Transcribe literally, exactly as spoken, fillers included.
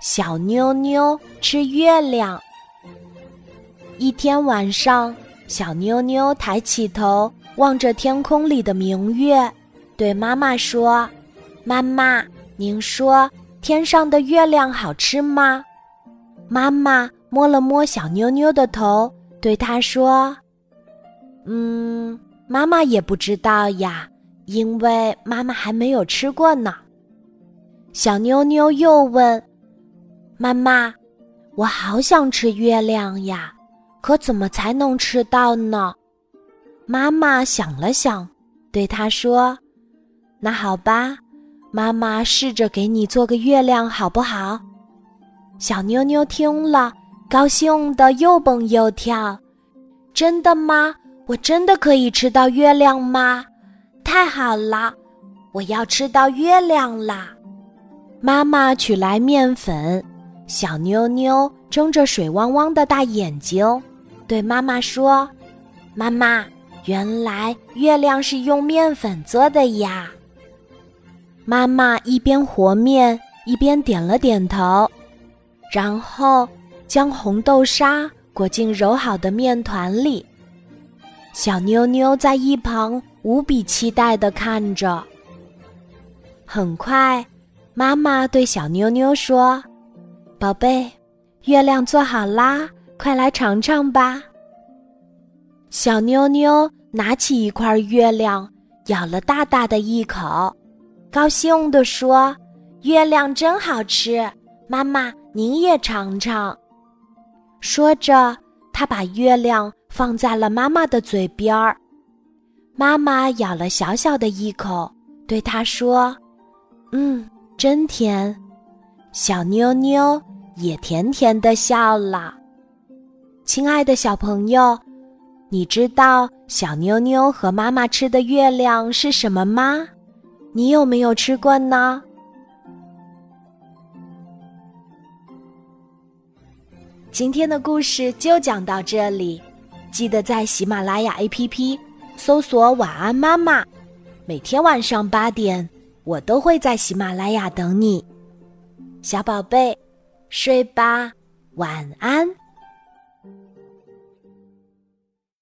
小妞妞吃月亮。一天晚上，小妞妞抬起头，望着天空里的明月，对妈妈说：妈妈，您说天上的月亮好吃吗？妈妈摸了摸小妞妞的头，对她说：嗯，妈妈也不知道呀，因为妈妈还没有吃过呢。小妞妞又问：妈妈，我好想吃月亮呀，可怎么才能吃到呢？妈妈想了想，对她说：那好吧，妈妈试着给你做个月亮好不好？小妞妞听了，高兴得又蹦又跳。真的吗？我真的可以吃到月亮吗？太好了，我要吃到月亮啦！妈妈取来面粉，小妞妞睁着水汪汪的大眼睛，对妈妈说：妈妈，原来月亮是用面粉做的呀。妈妈一边和面，一边点了点头，然后将红豆沙裹进揉好的面团里。小妞妞在一旁无比期待地看着。很快，妈妈对小妞妞说：宝贝，月亮做好啦，快来尝尝吧。小妞妞拿起一块月亮，咬了大大的一口，高兴地说：月亮真好吃，妈妈您也尝尝。说着，她把月亮放在了妈妈的嘴边儿。妈妈咬了小小的一口，对她说：嗯，真甜。小妞妞也甜甜地笑了。亲爱的小朋友，你知道小妞妞和妈妈吃的月亮是什么吗？你有没有吃过呢？今天的故事就讲到这里，记得在喜马拉雅 A P P 搜索晚安妈妈，每天晚上八点，我都会在喜马拉雅等你。小宝贝，睡吧，晚安。